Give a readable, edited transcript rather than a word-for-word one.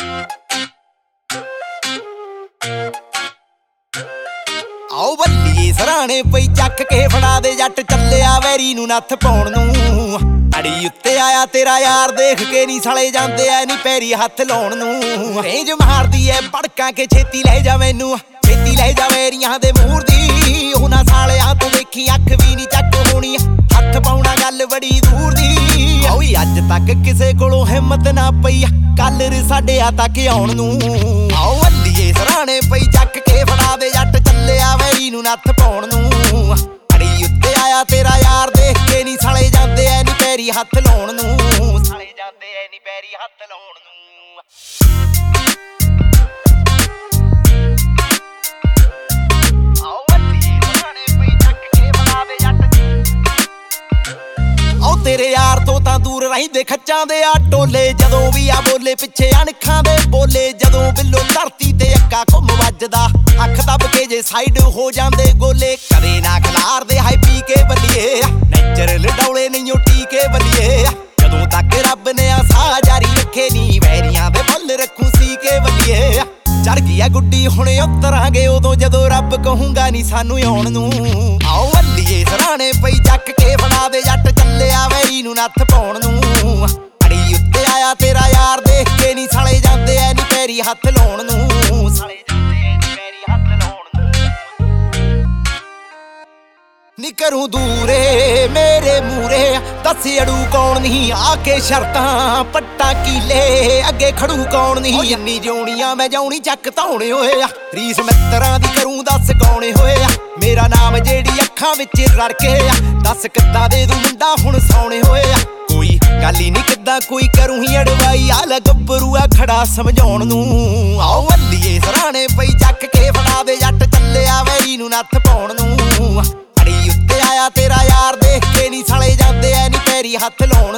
आओ बल्लीए सराणे पई चक के फड़ा दे जट चलिया वैरी नूं नत्थ पाउण नूं। अड़ी उत्ते आया तेरा यार देख के नी साले जांदे ऐ नी पैरी हत्थ लाउण नूं। रेंज मारदी ऐ भड़कां के छेती लै जा मैनू, छेती लै जा वैरियां दे मूर दी। उन्हां सालियां तों देखी अख भी नी चक होणी, हत्थ पाउणा गल बड़ी दूर दी। ओए अज तक किसे कोलों हिम्मत ना पई कलर साडे तक आउण नूं। आओ बल्लीए सराणे पई चक के फड़ा दे जट चलिया वैरी नूं नत्थ पाउण नूं। अड़ी उत्ते आया तेरा यार देख के नी साले जांदे ऐ नी पैरी हत्थ लाउण नूं। साले जांदे ऐ नी पैरी हत्थ लाउण नूं। तेरे यार तो तां दूर रहिंदे खच्चां दे आ टोले, जदों भी आ बोले पिछे अणखां दे बोले। जदों बिल्लो धरती ते अक्का घुम वजदा अख दब के जे साइड हो जांदे गोले। कदे ना खलार दे हाई पी के बल्लिए, नेचुरल डौले नहीं टीके बल्लिए। जदों तक रब ने आ साह जारी रखे नी वैरियां दे बुल रखूं सी के बल्लिए। चढ़ गई गुड्डी हुणे उतरांगे उदों जदों रब कहूंगा नी सानू आउण नूं। आओ बल्लीए सराणे पई चक के फड़ा दे जट चलिया वैरी नूं नत्थ पाउण नूं। अड़ी उत्ते आया तेरा यार देख के नी साले जांदे ऐ नी पैरी हत्थ लाउण नूं। साले जांदे ऐ नी पैरी हत्थ लाउण नूं। नी करूं दूरे मेरे मूरे दस अड़ू कौन नहीं, आके शर्तां पट्टा कीले अगे खड़ू कौन नहीं। जिन्नी जिउणियां मैं जाउणी चक धौणे होए, रीस मित्तरां दी करूं दस कौणे होए। मेरा नाम जेड़ी अखां विच रड़के, दस किद्दां दे दूं मुंडा हुण सौणे होए। कोई गल ही नी किद्दां कोई करूं ही अड़वाई, आला गब्बरूआ खड़ा समझाउण नूं। आओ बल्लीए सराणे पई चक के फड़ा दे जट चलिया वैरी नूं नत्थ पाउण नूं। अड़ी उत्ते आया तेरा यार देख के नी साले जांदे ऐ नी पैरी हत्थ लाउण